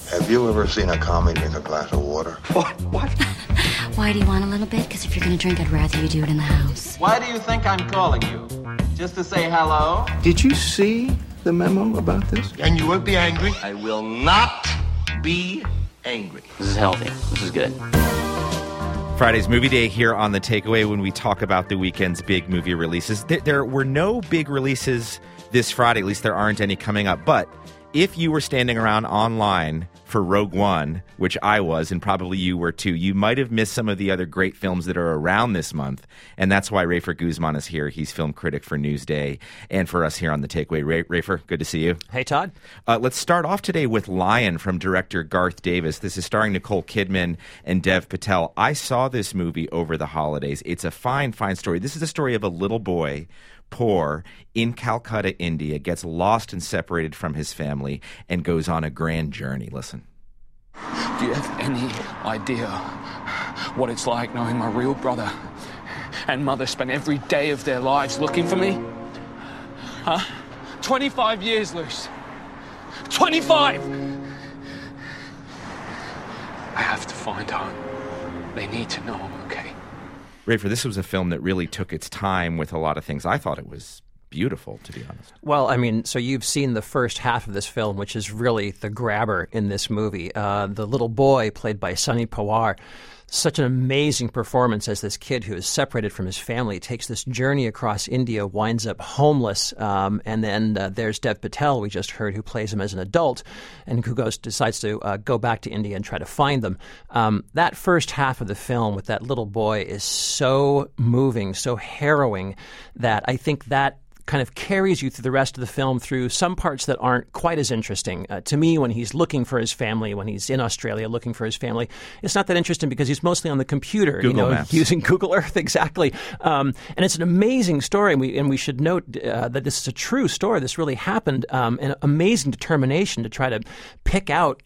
Have you ever seen a commie drink a glass of water? What? Why do you want a little bit? Because if you're going to drink, I'd rather you do it in the house. Why do you think I'm calling you? Just to say hello? Did you see the memo about this? And you won't be angry? I will not be angry. This is healthy. This is good. Friday's Movie Day here on The Takeaway when we talk about the weekend's big movie releases. There were no big releases this Friday, at least there aren't any coming up. But if you were standing around online for Rogue One, which I was, and probably you were too, you might have missed some of the other great films that are around this month. And that's why Rafer Guzman is here. He's film critic for Newsday and for us here on The Takeaway. Rafer, good to see you. Hey, Todd. Let's start off today with Lion from director Garth Davis. This is starring Nicole Kidman and Dev Patel. I saw this movie over the holidays. It's a fine, fine story. This is the story of a little boy, poor, in Calcutta, India, gets lost and separated from his family and goes on a grand journey. Listen. Do you have any idea what it's like knowing my real brother and mother spent every day of their lives looking for me? Huh? 25 years, Luce. 25! I have to find home. They need to know I'm okay. Rafer, this was a film that really took its time with a lot of things. I thought it was beautiful, to be honest. Well, I mean, so you've seen the first half of this film, which is really the grabber in this movie. The little boy, played by Sunny Pawar, such an amazing performance as this kid who is separated from his family, takes this journey across India, winds up homeless, and then there's Dev Patel, we just heard, who plays him as an adult, and who decides to go back to India and try to find them. That first half of the film with that little boy is so moving, so harrowing, that I think that kind of carries you through the rest of the film through some parts that aren't quite as interesting. To me, when he's looking for his family, when he's in Australia looking for his family, it's not that interesting because he's mostly on the computer, Google Maps. Using Google Earth, exactly. And it's an amazing story, and we should note that this is a true story. This really happened, and amazing determination to try to pick out,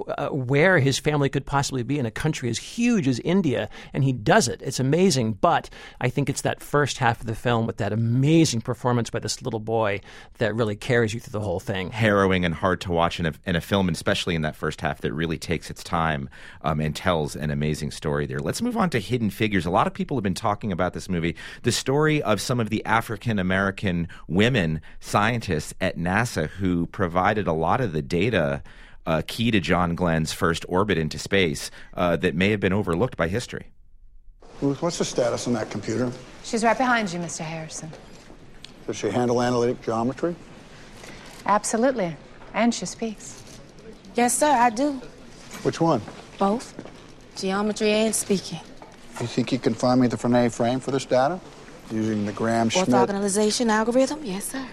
where his family could possibly be in a country as huge as India, and he does it. It's amazing, but I think it's that first half of the film with that amazing performance by this little boy that really carries you through the whole thing. Harrowing and hard to watch in a film, and especially in that first half that really takes its time and tells an amazing story there. Let's move on to Hidden Figures. A lot of people have been talking about this movie, the story of some of the African-American women scientists at NASA who provided a lot of the data key to John Glenn's first orbit into space that may have been overlooked by history. Ruth, what's the status on that computer? She's right behind you, Mr. Harrison. Does she handle analytic geometry? Absolutely. And she speaks. Yes, sir, I do. Which one? Both. Geometry and speaking. You think you can find me the Frenet frame for this data? Using the Graham-Schmidt... Orthogonalization algorithm? Yes, sir.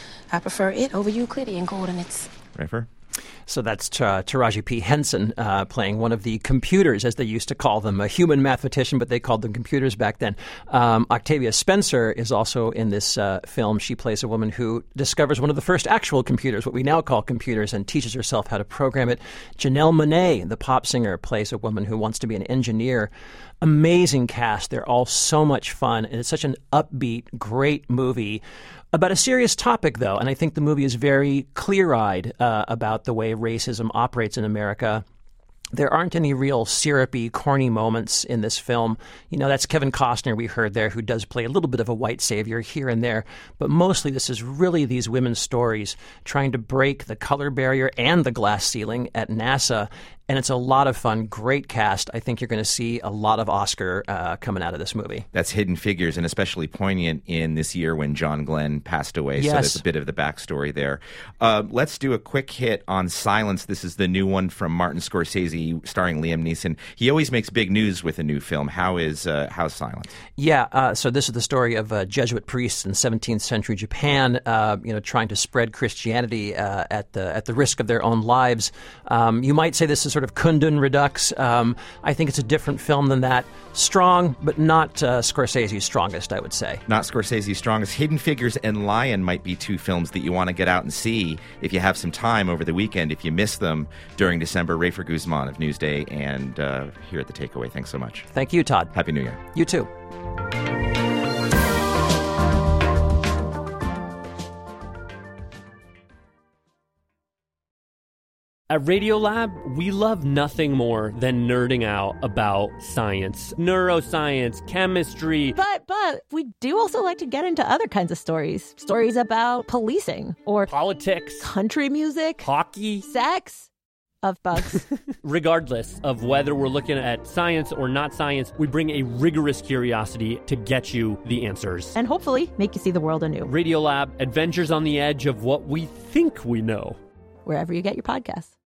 I prefer it over Euclidean coordinates. Rafer? So that's Taraji P. Henson playing one of the computers, as they used to call them, a human mathematician, but they called them computers back then. Octavia Spencer is also in this film. She plays a woman who discovers one of the first actual computers, what we now call computers, and teaches herself how to program it. Janelle Monáe, the pop singer, plays a woman who wants to be an engineer. Amazing cast. They're all so much fun, and it's such an upbeat, great movie. About a serious topic, though, and I think the movie is very clear-eyed about the way racism operates in America. There aren't any real syrupy, corny moments in this film. That's Kevin Costner we heard there, who does play a little bit of a white savior here and there. But mostly this is really these women's stories trying to break the color barrier and the glass ceiling at NASA. And it's a lot of fun. Great cast. I think you're going to see a lot of Oscar coming out of this movie. That's Hidden Figures, and especially poignant in this year when John Glenn passed away. Yes. So there's a bit of the backstory there. Let's do a quick hit on Silence. This is the new one from Martin Scorsese, starring Liam Neeson. He always makes big news with a new film. How's Silence? Yeah. So this is the story of Jesuit priests in 17th century Japan, trying to spread Christianity at the risk of their own lives. You might say this is sort of Kundun Redux. I think it's a different film than that. Strong, but not Scorsese's strongest, I would say. Not Scorsese's strongest. Hidden Figures and Lion might be two films that you want to get out and see if you have some time over the weekend. If you miss them during December, Rafer Guzman of Newsday and here at The Takeaway. Thanks so much. Thank you, Todd. Happy New Year. You too. At Radiolab, we love nothing more than nerding out about science, neuroscience, chemistry. But we do also like to get into other kinds of stories. Stories about policing or politics, country music, hockey, sex, of bugs. Regardless of whether we're looking at science or not science, we bring a rigorous curiosity to get you the answers. And hopefully make you see the world anew. Radiolab, adventures on the edge of what we think we know. Wherever you get your podcasts.